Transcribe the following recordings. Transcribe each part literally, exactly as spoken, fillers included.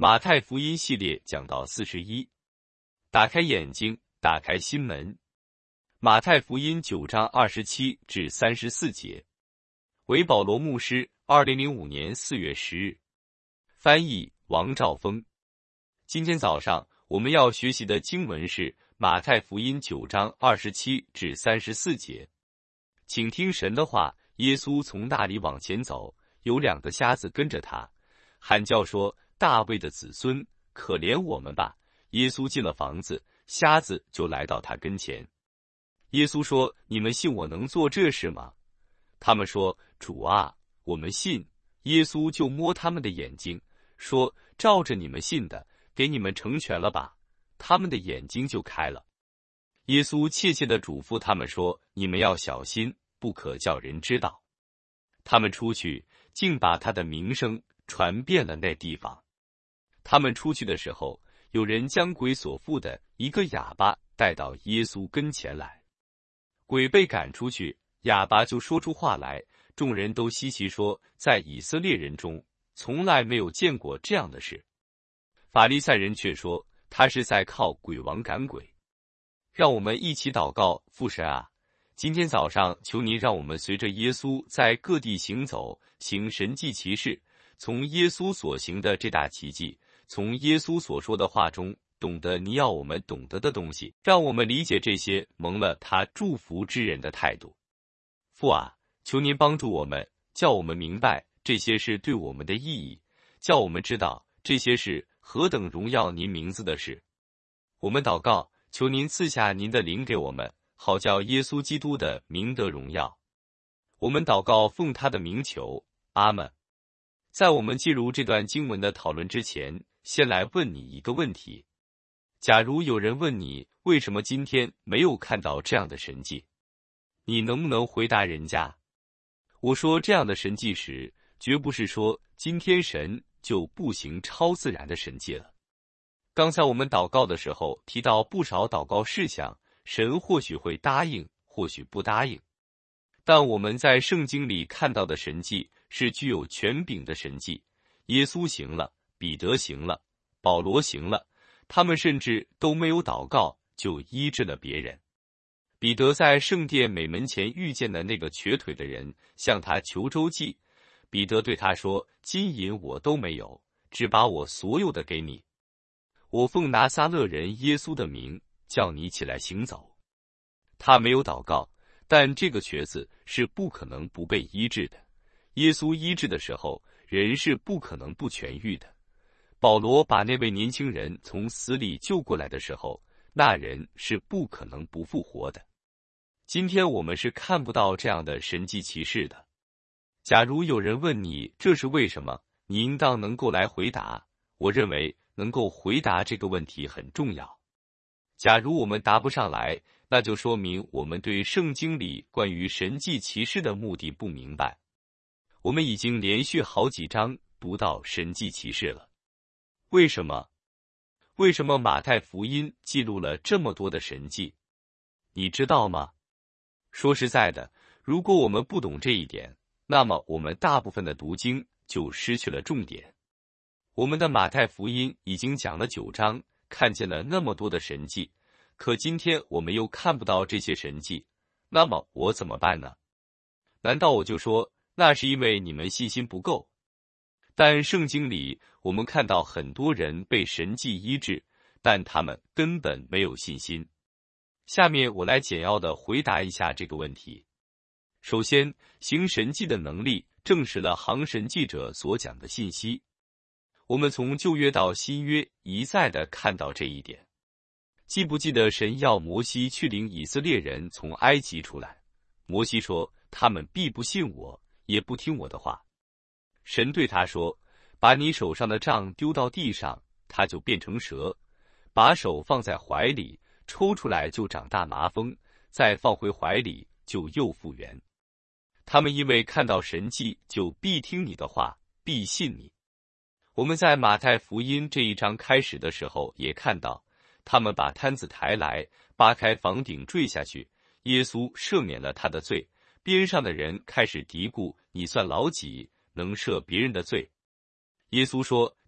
马太福音系列讲到四十一，打开眼睛，打开心门。马太福音九章二十七至三十四节。为保罗牧师，二零零五年四月十日。翻译王兆峰。今天早上我们要学习的经文是马太福音九章二十七至三十四节。请听神的话。耶稣从那里往前走，有两个瞎子跟着他，喊叫说：大卫的子孙，可怜我们吧！耶稣进了房子，瞎子就来到他跟前。耶稣说：你们信我能做这事吗？他们说：主啊，我们信。耶稣就摸他们的眼睛，说：照着你们信的，给你们成全了吧。他们的眼睛就开了。耶稣切切地嘱咐他们说：你们要小心，不可叫人知道。他们出去，竟把他的名声传遍了那地方。他们出去的时候，有人将鬼所附的一个哑巴带到耶稣跟前来。鬼被赶出去，哑巴就说出话来，众人都稀奇说，在以色列人中从来没有见过这样的事。法利赛人却说，他是在靠鬼王赶鬼。让我们一起祷告。父神啊，今天早上求您让我们随着耶稣在各地行走，行神迹奇事，从耶稣所行的这大奇迹，从耶稣所说的话中懂得你要我们懂得的东西，让我们理解这些蒙了他祝福之人的态度。父啊，求您帮助我们，叫我们明白这些是对我们的意义，叫我们知道这些是何等荣耀您名字的事。我们祷告，求您赐下您的灵给我们，好叫耶稣基督的名得荣耀。我们祷告奉他的名求，阿们。在我们进入这段经文的讨论之前，先来问你一个问题。假如有人问你为什么今天没有看到这样的神迹，你能不能回答人家？我说这样的神迹时，绝不是说今天神就不行超自然的神迹了。刚才我们祷告的时候提到不少祷告事项，神或许会答应，或许不答应。但我们在圣经里看到的神迹是具有权柄的神迹，耶稣行了，彼得行了，保罗行了，他们甚至都没有祷告就医治了别人。彼得在圣殿美门前遇见的那个瘸腿的人，向他求周济。彼得对他说：金银我都没有，只把我所有的给你。我奉拿撒勒人耶稣的名，叫你起来行走。他没有祷告，但这个瘸子是不可能不被医治的。耶稣医治的时候，人是不可能不痊愈的。保罗把那位年轻人从死里救过来的时候，那人是不可能不复活的。今天我们是看不到这样的神迹奇事的。假如有人问你这是为什么，你应当能够来回答。我认为能够回答这个问题很重要。假如我们答不上来，那就说明我们对圣经里关于神迹奇事的目的不明白。我们已经连续好几章读到神迹奇事了。为什么？为什么马太福音记录了这么多的神迹？你知道吗？说实在的，如果我们不懂这一点，那么我们大部分的读经就失去了重点。我们的马太福音已经讲了九章，看见了那么多的神迹，可今天我们又看不到这些神迹，那么我怎么办呢？难道我就说那是因为你们信心不够？但圣经里我们看到很多人被神迹医治，但他们根本没有信心。下面我来简要的回答一下这个问题。首先，行神迹的能力证实了行神迹者所讲的信息。我们从旧约到新约一再的看到这一点。记不记得神要摩西去领以色列人从埃及出来？摩西说，他们必不信我，也不听我的话。神对他说，把你手上的杖丢到地上，它就变成蛇，把手放在怀里，抽出来就长大麻风，再放回怀里就又复原。他们因为看到神迹，就必听你的话，必信你。我们在马太福音这一章开始的时候也看到，他们把摊子抬来，扒开房顶坠下去，耶稣赦免了他的罪。边上的人开始嘀咕，你算老几，能赦别人的罪？耶稣说，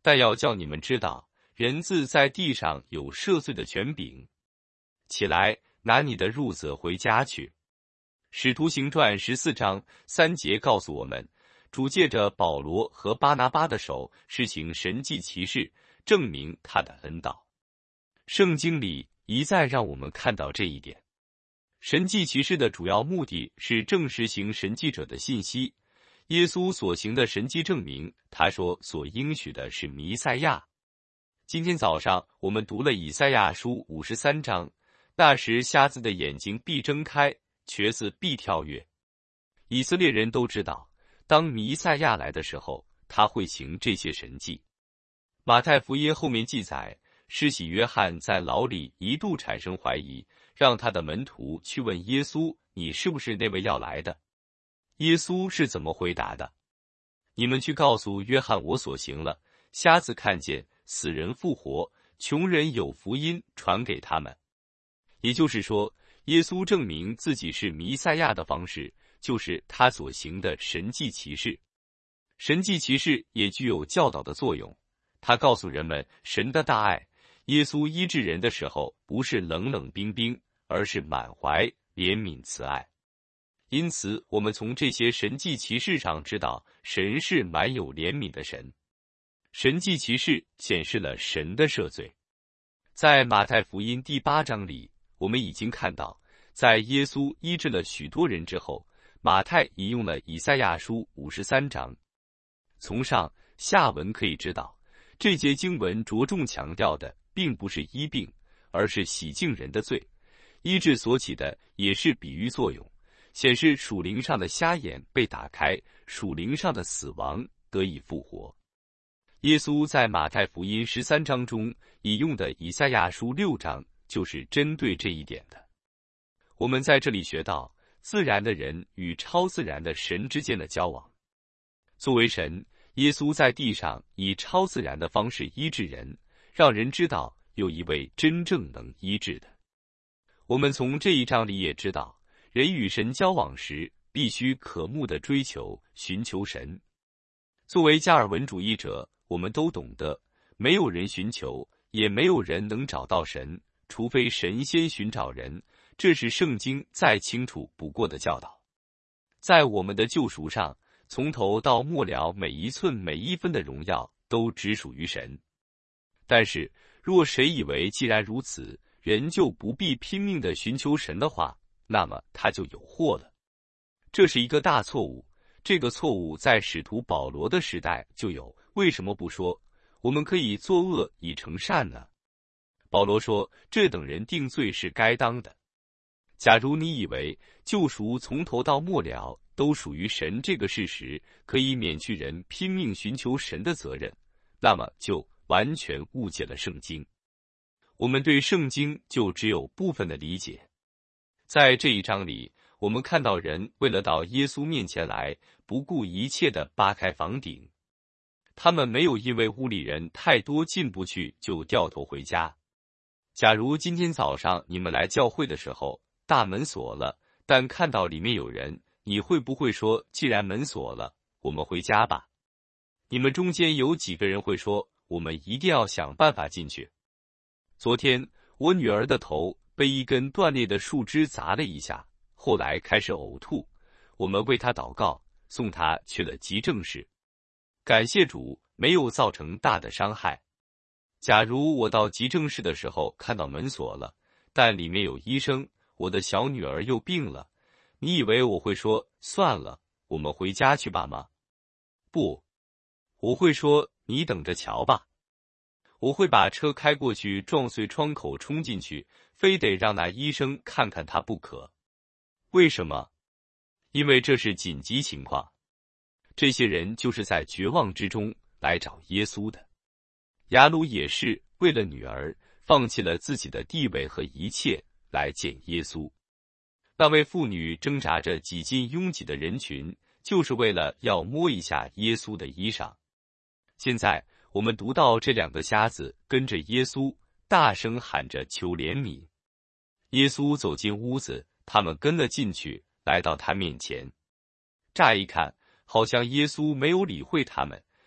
但要叫你们知道，人子在地上有赦罪的权柄。起来，拿你的褥子回家去。使徒行传十四章三节告诉我们，主借着保罗和巴拿巴的手施行神迹奇事，证明他的恩道。圣经里一再让我们看到这一点。神迹奇事的主要目的是证实行神迹者的信息。耶稣所行的神迹证明，他说所应许的是弥赛亚。今天早上我们读了以赛亚书五十三章，那时瞎子的眼睛必睁开，瘸子必跳跃。以色列人都知道，当弥赛亚来的时候，他会行这些神迹。马太福音后面记载，施洗约翰在牢里一度产生怀疑，让他的门徒去问耶稣，你是不是那位要来的？耶稣是怎么回答的？你们去告诉约翰我所行了，瞎子看见，死人复活，穷人有福音传给他们。也就是说，耶稣证明自己是弥赛亚的方式，就是他所行的神迹奇事。神迹奇事也具有教导的作用，他告诉人们神的大爱。耶稣医治人的时候，不是冷冷冰冰，而是满怀怜悯慈爱。因此，我们从这些神迹奇事上知道，神是满有怜悯的神。神迹奇事显示了神的赦罪。在马太福音第八章里，我们已经看到，在耶稣医治了许多人之后，马太引用了以赛亚书五十三章。从上下文可以知道，这节经文着重强调的并不是医病，而是洗净人的罪。医治所起的也是比喻作用，显示属灵上的瞎眼被打开，属灵上的死亡得以复活。耶稣在马太福音十三章中引用的以赛亚书六章，就是针对这一点的。我们在这里学到自然的人与超自然的神之间的交往。作为神，耶稣在地上以超自然的方式医治人，让人知道有一位真正能医治的。我们从这一章里也知道，人与神交往时必须渴慕地追求寻求神。作为加尔文主义者，我们都懂得，没有人寻求，也没有人能找到神，除非神先寻找人。这是圣经再清楚不过的教导。在我们的救赎上，从头到末了每一寸每一分的荣耀都只属于神。但是若谁以为既然如此，人就不必拼命地寻求神的话，那么他就有祸了。这是一个大错误，这个错误在使徒保罗的时代就有。为什么不说我们可以作恶以成善呢？保罗说，这等人定罪是该当的。假如你以为救赎从头到末了都属于神这个事实可以免去人拼命寻求神的责任，那么就完全误解了圣经。我们对圣经就只有部分的理解。在这一章里，我们看到人为了到耶稣面前来，不顾一切地扒开房顶。他们没有因为屋里人太多进不去就掉头回家。假如今天早上你们来教会的时候，大门锁了，但看到里面有人，你会不会说，既然门锁了，我们回家吧？你们中间有几个人会说，我们一定要想办法进去？昨天我女儿的头被一根断裂的树枝砸了一下，后来开始呕吐，我们为她祷告，送她去了急症室。感谢主，没有造成大的伤害。假如我到急症室的时候看到门锁了，但里面有医生，我的小女儿又病了，你以为我会说，算了，我们回家去吧吗？不，我会说，你等着瞧吧。我会把车开过去，撞碎窗口冲进去，非得让那医生看看他不可。为什么？因为这是紧急情况。这些人就是在绝望之中来找耶稣的。雅鲁也是为了女儿，放弃了自己的地位和一切来见耶稣。那位妇女挣扎着挤进拥挤的人群，就是为了要摸一下耶稣的衣裳。现在我们读到这两个瞎子跟着耶稣，大声喊着求怜悯。耶稣走进屋子，他们跟了进去，来到他面前。乍一看，好像耶稣没有理会他们，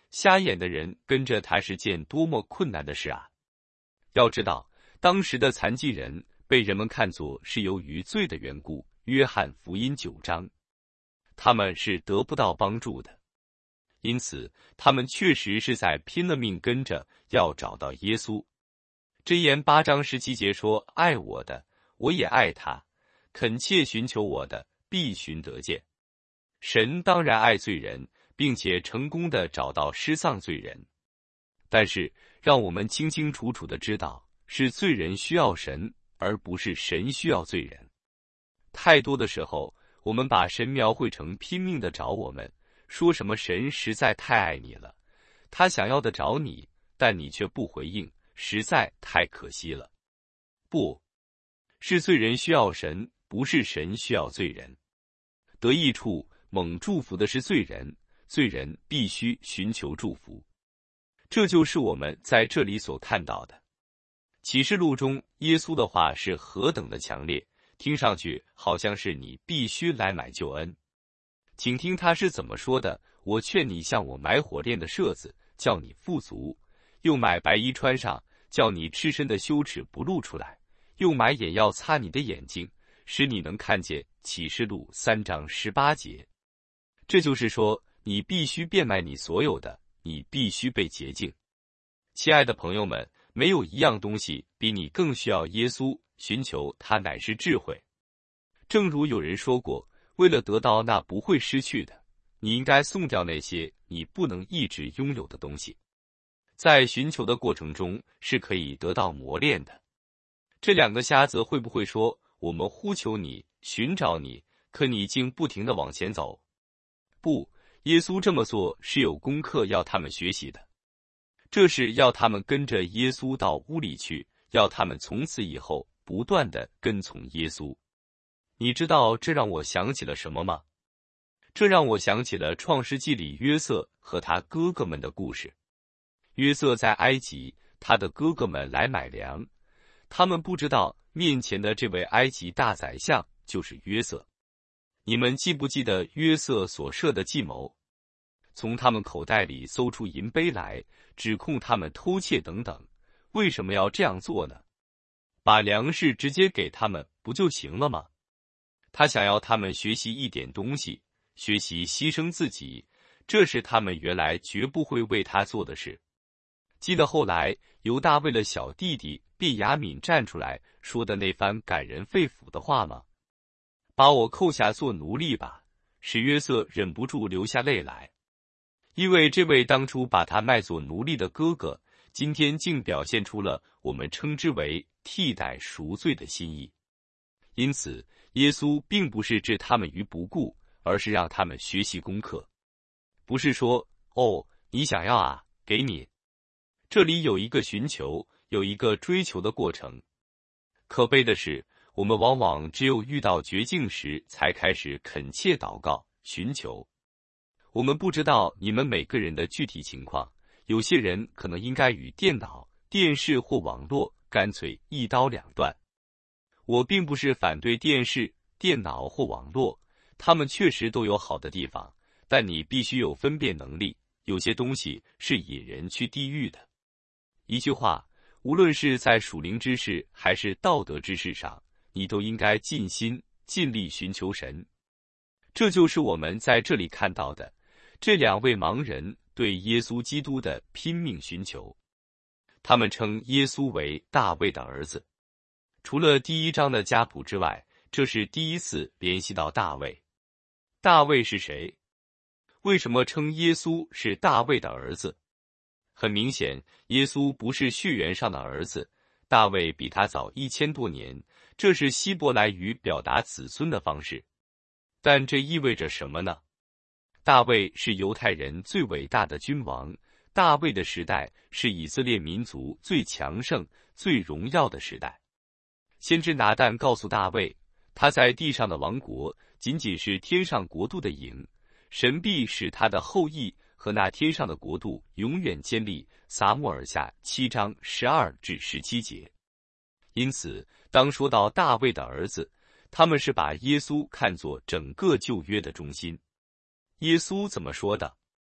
瞎眼的人跟着他是件多么困难的事啊！要知道，当时的残疾人被人们看作是由于罪的缘故，约翰福音九章，他们是得不到帮助的。因此，他们确实是在拼了命跟着，要找到耶稣。箴言八章十七节说：“爱我的，我也爱他；恳切寻求我的，必寻得见。”神当然爱罪人，并且成功的找到失丧罪人。但是，让我们清清楚楚的知道，是罪人需要神，而不是神需要罪人。太多的时候，我们把神描绘成拼命的找我们，说什么神实在太爱你了，他想要的找你，但你却不回应，实在太可惜了。不，是罪人需要神，不是神需要罪人。得益处猛祝福的是罪人，罪人必须寻求祝福。这就是我们在这里所看到的。启示录中耶稣的话是何等的强烈，听上去好像是你必须来买救恩。请听他是怎么说的：我劝你向我买火炼的舍子，叫你富足；又买白衣穿上，叫你赤身的羞耻不露出来；又买眼药擦你的眼睛，使你能看见。启示录三章十八节。这就是说，你必须变卖你所有的，你必须被洁净。亲爱的朋友们，没有一样东西比你更需要耶稣，寻求他乃是智慧。正如有人说过，为了得到那不会失去的，你应该送掉那些你不能一直拥有的东西。在寻求的过程中是可以得到磨练的。这两个瞎子会不会说，我们呼求你，寻找你，可你竟不停地往前走？不，耶稣这么做是有功课要他们学习的。这是要他们跟着耶稣到屋里去，要他们从此以后不断地跟从耶稣。你知道这让我想起了什么吗？这让我想起了创世纪里约瑟和他哥哥们的故事。约瑟在埃及，他的哥哥们来买粮，他们不知道面前的这位埃及大宰相就是约瑟。你们记不记得约瑟所设的计谋？从他们口袋里搜出银杯来，指控他们偷窃等等。为什么要这样做呢？把粮食直接给他们不就行了吗？他想要他们学习一点东西，学习牺牲自己，这是他们原来绝不会为他做的事。记得后来犹大为了小弟弟便雅悯站出来说的那番感人肺腑的话吗？把我扣下做奴隶吧，使约瑟忍不住流下泪来。因为这位当初把他卖作奴隶的哥哥，今天竟表现出了我们称之为替代赎罪的心意。因此，耶稣并不是置他们于不顾，而是让他们学习功课。不是说，哦，你想要啊，给你。这里有一个寻求，有一个追求的过程。可悲的是，我们往往只有遇到绝境时才开始恳切祷告、寻求。我们不知道你们每个人的具体情况，有些人可能应该与电脑、电视或网络干脆一刀两断。我并不是反对电视、电脑或网络，他们确实都有好的地方，但你必须有分辨能力，有些东西是引人去地狱的。一句话，无论是在属灵之事还是道德之事上，你都应该尽心尽力寻求神。这就是我们在这里看到的，这两位盲人对耶稣基督的拼命寻求。他们称耶稣为大卫的儿子。除了第一章的家谱之外，这是第一次联系到大卫。大卫是谁？为什么称耶稣是大卫的儿子？很明显，耶稣不是血缘上的儿子，大卫比他早一千多年，这是希伯来语表达子孙的方式。但这意味着什么呢？大卫是犹太人最伟大的君王，大卫的时代是以色列民族最强盛、最荣耀的时代。先知拿但告诉大卫，他在地上的王国仅仅是天上国度的影，神必使他的后裔和那天上的国度永远坚立。撒母耳下七章十二至十七节。因此，当说到大卫的儿子，他们是把耶稣看作整个旧约的中心。耶稣怎么说的？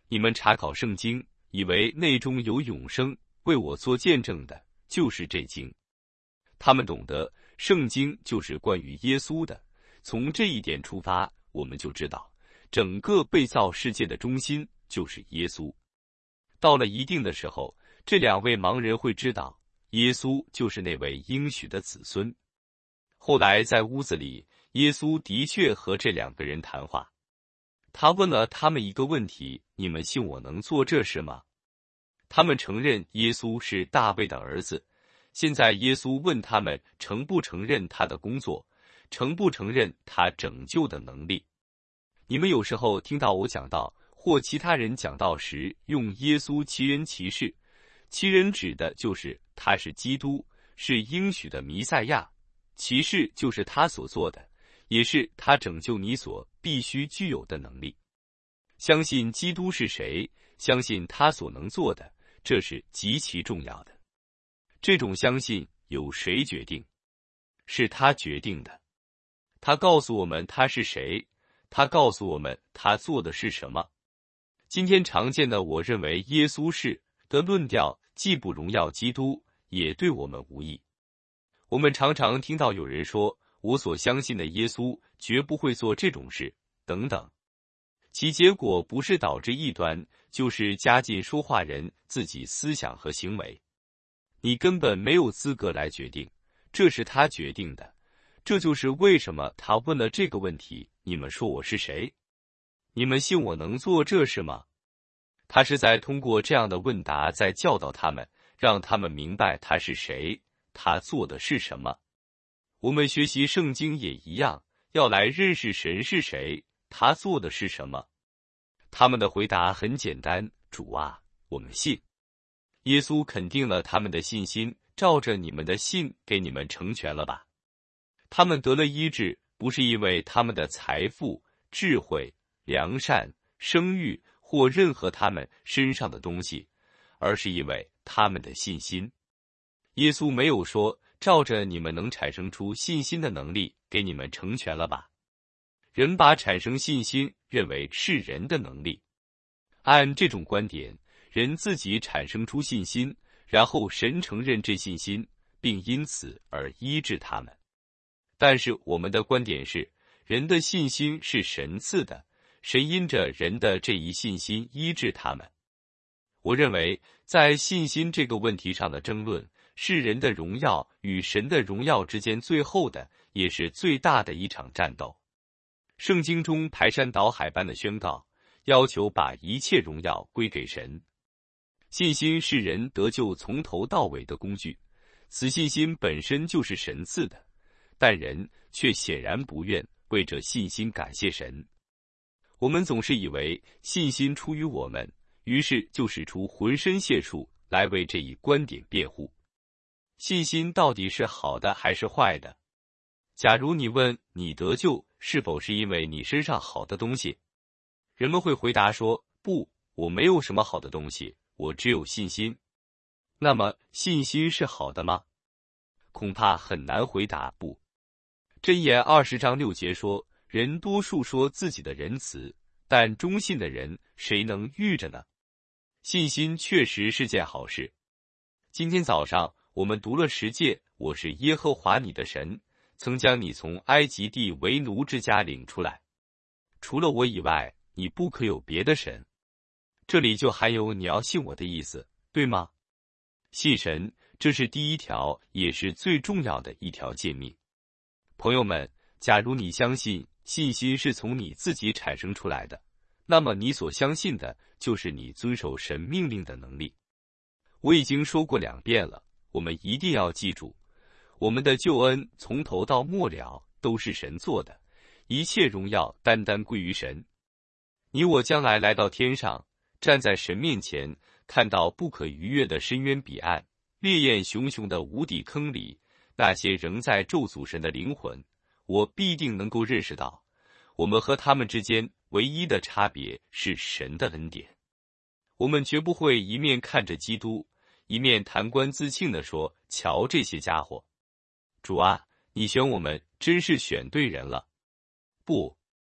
你们查考圣经，以为内中有永生，为我做见证的，就是这经。他们懂得圣经就是关于耶稣的，从这一点出发，我们就知道，整个被造世界的中心就是耶稣。到了一定的时候，这两位盲人会知道，耶稣就是那位应许的子孙。后来在屋子里，耶稣的确和这两个人谈话。他问了他们一个问题：你们信我能做这事吗？他们承认耶稣是大卫的儿子。现在耶稣问他们承不承认他的工作，承不承认他拯救的能力。你们有时候听到我讲道或其他人讲道时，用耶稣其人其事，其人指的就是他是基督，是应许的弥赛亚，其事就是他所做的，也是他拯救你所必须具有的能力。相信基督是谁，相信他所能做的，这是极其重要的。这种相信由谁决定？是他决定的。他告诉我们他是谁，他告诉我们他做的是什么。今天常见的我认为耶稣是的论调，既不荣耀基督，也对我们无益。我们常常听到有人说，我所相信的耶稣绝不会做这种事，等等。其结果不是导致异端，就是加进说话人自己思想和行为。你根本没有资格来决定，这是他决定的。这就是为什么他问了这个问题：你们说我是谁？你们信我能做这事吗？他是在通过这样的问答在教导他们，让他们明白他是谁，他做的是什么。我们学习圣经也一样，要来认识神是谁，他做的是什么。他们的回答很简单：主啊，我们信。耶稣肯定了他们的信心，照着你们的信给你们成全了吧。他们得了医治，不是因为他们的财富、智慧、良善、声誉或任何他们身上的东西，而是因为他们的信心。耶稣没有说，照着你们能产生出信心的能力给你们成全了吧。人把产生信心认为是人的能力。按这种观点，人自己产生出信心，然后神承认这信心，并因此而医治他们。但是我们的观点是，人的信心是神赐的，神因着人的这一信心医治他们。我认为，在信心这个问题上的争论，是人的荣耀与神的荣耀之间最后的，也是最大的一场战斗。圣经中排山倒海般的宣告，要求把一切荣耀归给神。信心是人得救从头到尾的工具，此信心本身就是神赐的，但人却显然不愿为这信心感谢神。我们总是以为信心出于我们，于是就使出浑身解数来为这一观点辩护。信心到底是好的还是坏的？假如你问你得救是否是因为你身上好的东西，人们会回答说，不，我没有什么好的东西，我只有信心。那么信心是好的吗？恐怕很难回答不。箴言二十章六节说，人多数说自己的仁慈，但忠信的人谁能遇着呢？信心确实是件好事。今天早上我们读了十诫，我是耶和华你的神，曾将你从埃及地为奴之家领出来。除了我以外，你不可有别的神。这里就含有你要信我的意思，对吗？信神，这是第一条，也是最重要的一条诫命。朋友们，假如你相信信心是从你自己产生出来的，那么你所相信的就是你遵守神命令的能力。我已经说过两遍了，我们一定要记住，我们的救恩从头到末了都是神做的，一切荣耀单单归于神。你我将来来到天上，站在神面前，看到不可逾越的深渊彼岸，烈焰熊熊的无底坑里，那些仍在咒诅神的灵魂，我必定能够认识到，我们和他们之间唯一的差别是神的恩典。我们绝不会一面看着基督，一面谈官自庆地说，瞧这些家伙，主啊，你选我们真是选对人了。不，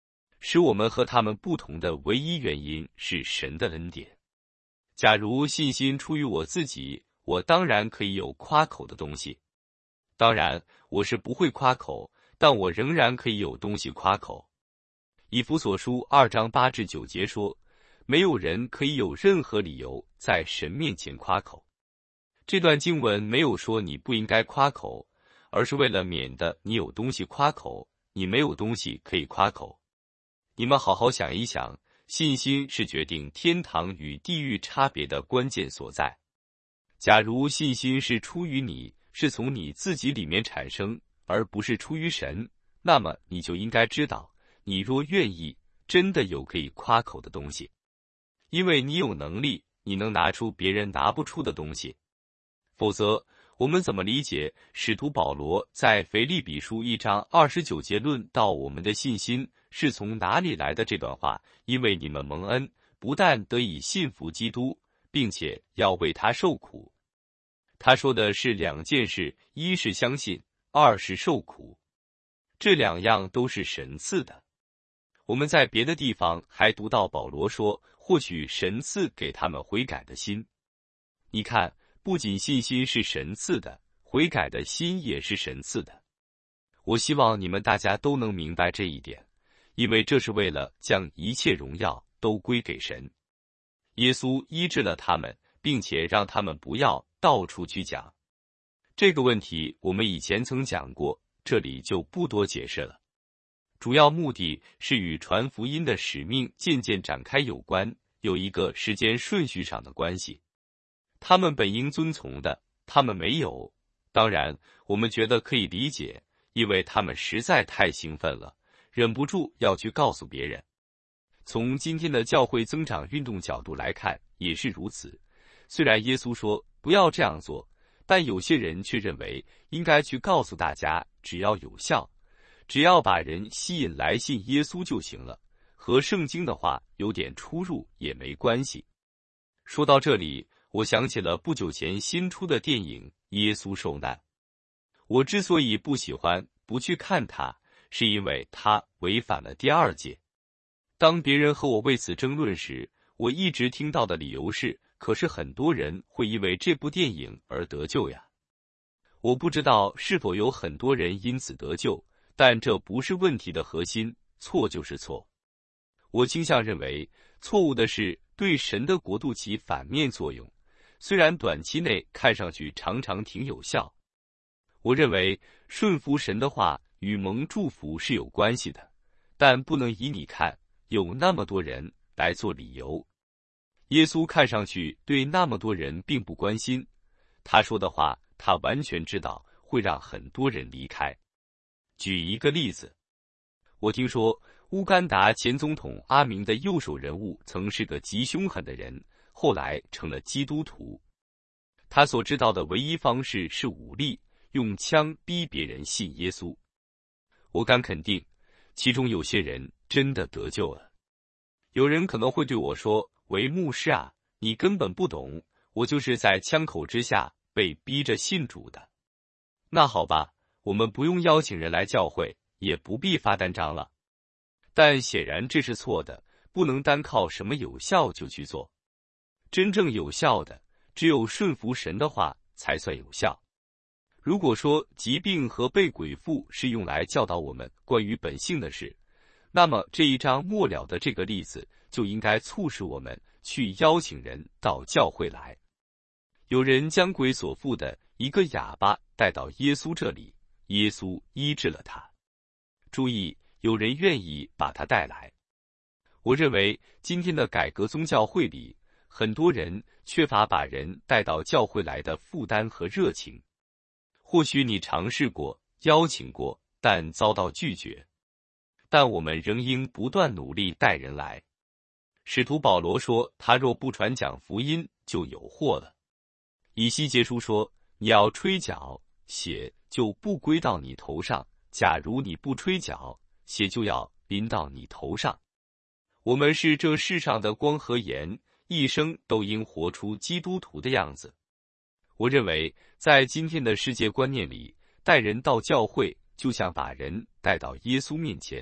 使我们和他们不同的唯一原因是神的恩典。假如信心出于我自己，我当然可以有夸口的东西。当然，我是不会夸口，但我仍然可以有东西夸口。以弗所书二章八至九节说，没有人可以有任何理由在神面前夸口。这段经文没有说你不应该夸口，而是为了免得你有东西夸口，你没有东西可以夸口。你们好好想一想，信心是决定天堂与地狱差别的关键所在。假如信心是出于你，是从你自己里面产生，而不是出于神，那么你就应该知道，你若愿意，真的有可以夸口的东西。因为你有能力，你能拿出别人拿不出的东西。否则，我们怎么理解使徒保罗在腓立比书一章二十九节论到我们的信心是从哪里来的这段话？因为你们蒙恩，不但得以信服基督，并且要为他受苦。他说的是两件事，一是相信，二是受苦。这两样都是神赐的。我们在别的地方还读到保罗说，或许神赐给他们悔改的心。你看，不仅信心是神赐的，悔改的心也是神赐的。我希望你们大家都能明白这一点，因为这是为了将一切荣耀都归给神。耶稣医治了他们，并且让他们不要到处去讲。这个问题我们以前曾讲过，这里就不多解释了。主要目的是与传福音的使命渐渐展开有关，有一个时间顺序上的关系。他们本应遵从的，他们没有。当然，我们觉得可以理解，因为他们实在太兴奋了，忍不住要去告诉别人。从今天的教会增长运动角度来看，也是如此。虽然耶稣说不要这样做，但有些人却认为应该去告诉大家，只要有效，只要把人吸引来信耶稣就行了，和圣经的话有点出入也没关系。说到这里，我想起了不久前新出的电影《耶稣受难》。我之所以不喜欢不去看它，是因为它违反了第二诫。当别人和我为此争论时，我一直听到的理由是，可是很多人会因为这部电影而得救呀。我不知道是否有很多人因此得救，但这不是问题的核心，错就是错。我倾向认为，错误的是对神的国度起反面作用，虽然短期内看上去常常挺有效。我认为顺服神的话与蒙祝福是有关系的，但不能以你看有那么多人来做理由。耶稣看上去对那么多人并不关心，他说的话他完全知道会让很多人离开。举一个例子，我听说乌干达前总统阿明的右手人物曾是个极凶狠的人，后来成了基督徒。他所知道的唯一方式是武力，用枪逼别人信耶稣。我敢肯定，其中有些人真的得救了。有人可能会对我说，为牧师啊，你根本不懂，我就是在枪口之下被逼着信主的。那好吧，我们不用邀请人来教会，也不必发单张了。但显然这是错的，不能单靠什么有效就去做。真正有效的，只有顺服神的话才算有效。如果说疾病和被鬼附是用来教导我们关于本性的事，那么这一章末了的这个例子就应该促使我们去邀请人到教会来。有人将鬼所附的一个哑巴带到耶稣这里，耶稣医治了他。注意，有人愿意把他带来。我认为今天的改革宗教会里，很多人缺乏把人带到教会来的负担和热情。或许你尝试过，邀请过，但遭到拒绝。但我们仍应不断努力带人来。使徒保罗说，他若不传讲福音，就有祸了。以西结书说，你要吹角，血就不归到你头上；假如你不吹角，血就要淋到你头上。我们是这世上的光和盐，一生都应活出基督徒的样子。我认为，在今天的世界观念里，带人到教会就像把人带到耶稣面前，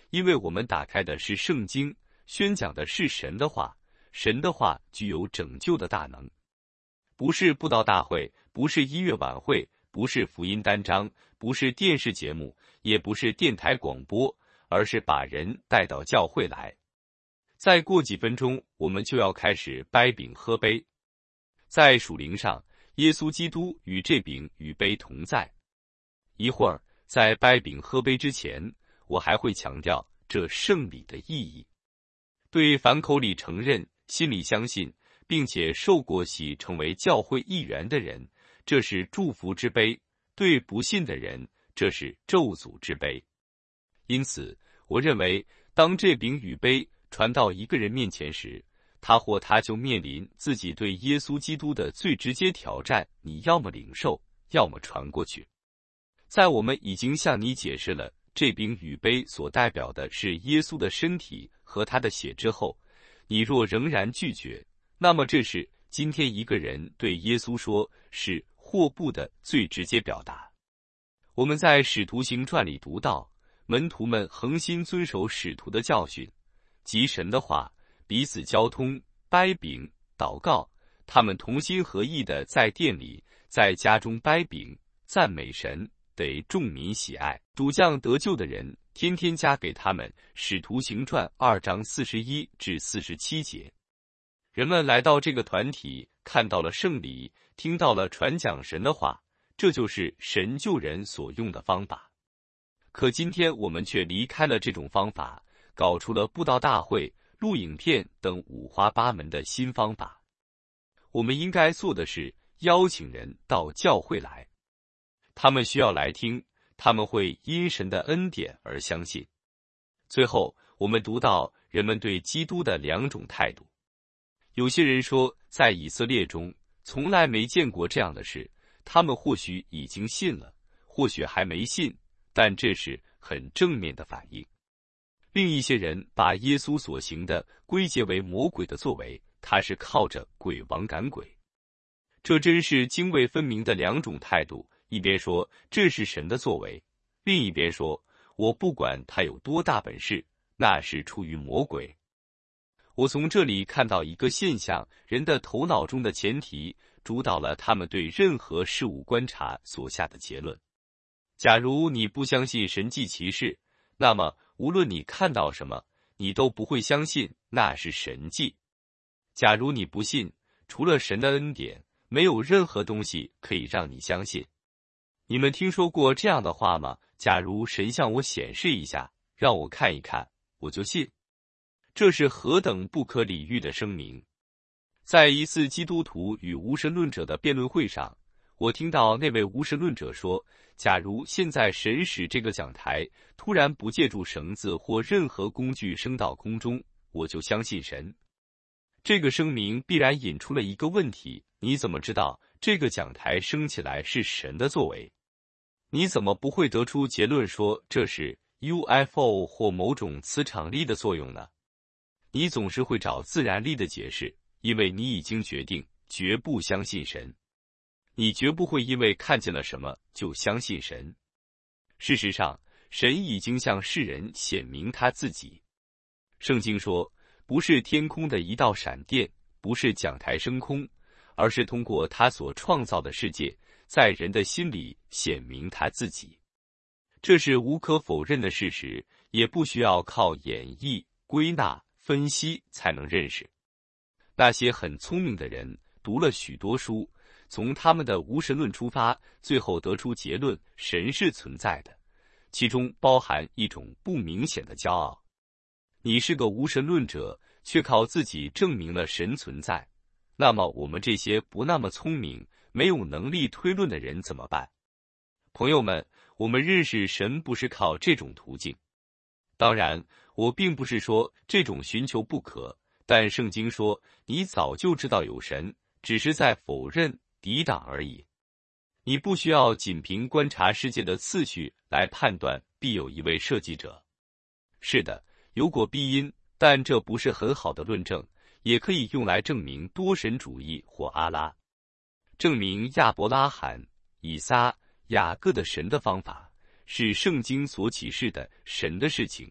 因为我们打开的是圣经，宣讲的是神的话，神的话具有拯救的大能。不是布道大会，不是音乐晚会，不是福音单章，不是电视节目，也不是电台广播，而是把人带到教会来。再过几分钟，我们就要开始掰饼喝杯。在属灵上，耶稣基督与这饼与杯同在。一会儿，在掰饼喝杯之前，我还会强调这圣礼的意义。对凡口里承认、心里相信，并且受过洗成为教会一员的人，这是祝福之杯；对不信的人，这是咒诅之杯。因此，我认为，当这饼与杯传到一个人面前时，他或他就面临自己对耶稣基督的最直接挑战：你要么领受，要么传过去。在我们已经向你解释了这饼与杯所代表的是耶稣的身体和他的血之后，你若仍然拒绝，那么这是今天一个人对耶稣说是或不的最直接表达。我们在《使徒行传》里读到，门徒们恒心遵守使徒的教训，即神的话，彼此交通，掰饼，祷告。他们同心合意的在店里，在家中掰饼，赞美神，得众民喜爱。主将得救的人，天天加给他们。使徒行传二章四十一至四十七节。人们来到这个团体，看到了圣礼，听到了传讲神的话，这就是神救人所用的方法。可今天我们却离开了这种方法，搞出了布道大会、录影片等五花八门的新方法。我们应该做的是邀请人到教会来，他们需要来听，他们会因神的恩典而相信。最后，我们读到人们对基督的两种态度。有些人说，在以色列中从来没见过这样的事，他们或许已经信了，或许还没信，但这是很正面的反应。另一些人把耶稣所行的归结为魔鬼的作为，他是靠着鬼王赶鬼。这真是泾渭分明的两种态度，一边说这是神的作为，另一边说我不管他有多大本事，那是出于魔鬼。我从这里看到一个现象，人的头脑中的前提主导了他们对任何事物观察所下的结论。假如你不相信神迹奇事，那么无论你看到什么，你都不会相信那是神迹。假如你不信，除了神的恩典，没有任何东西可以让你相信。你们听说过这样的话吗？假如神向我显示一下，让我看一看，我就信。这是何等不可理喻的声明！在一次基督徒与无神论者的辩论会上，我听到那位无神论者说，假如现在神使这个讲台突然不借助绳子或任何工具升到空中，我就相信神。这个声明必然引出了一个问题，你怎么知道这个讲台升起来是神的作为？你怎么不会得出结论说这是 U F O 或某种磁场力的作用呢？你总是会找自然力的解释，因为你已经决定绝不相信神。你绝不会因为看见了什么就相信神。事实上，神已经向世人显明他自己。圣经说，不是天空的一道闪电，不是讲台升空，而是通过他所创造的世界，在人的心里显明他自己。这是无可否认的事实，也不需要靠演绎、归纳、分析才能认识。那些很聪明的人读了许多书，从他们的无神论出发，最后得出结论，神是存在的，其中包含一种不明显的骄傲。你是个无神论者，却靠自己证明了神存在，那么我们这些不那么聪明、没有能力推论的人怎么办？朋友们，我们认识神不是靠这种途径。当然，我并不是说这种寻求不可，但圣经说你早就知道有神，只是在否认、抵挡而已。你不需要仅凭观察世界的次序来判断必有一位设计者。是的，有果必因，但这不是很好的论证，也可以用来证明多神主义或阿拉。证明亚伯拉罕、以撒、雅各的神的方法，是圣经所启示的神的事情，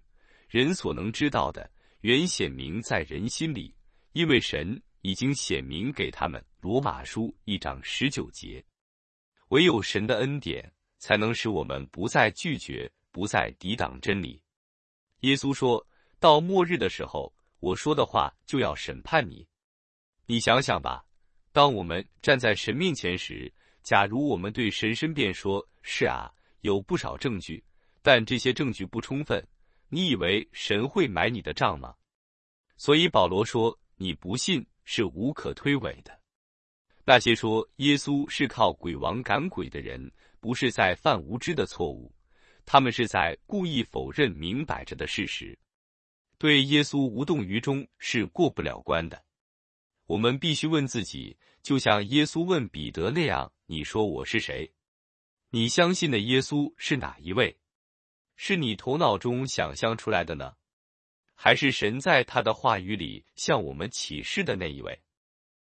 人所能知道的，原显明在人心里，因为神已经显明给他们。罗马书一章十九节。唯有神的恩典，才能使我们不再拒绝，不再抵挡真理。耶稣说，到末日的时候，我说的话就要审判你。你想想吧，当我们站在神面前时，假如我们对神申辩说，是啊，有不少证据，但这些证据不充分，你以为神会买你的账吗？所以保罗说，你不信是无可推诿的。那些说耶稣是靠鬼王赶鬼的人，不是在犯无知的错误，他们是在故意否认明摆着的事实。对耶稣无动于衷是过不了关的。我们必须问自己，就像耶稣问彼得那样，你说我是谁？你相信的耶稣是哪一位？是你头脑中想象出来的呢？还是神在他的话语里向我们启示的那一位？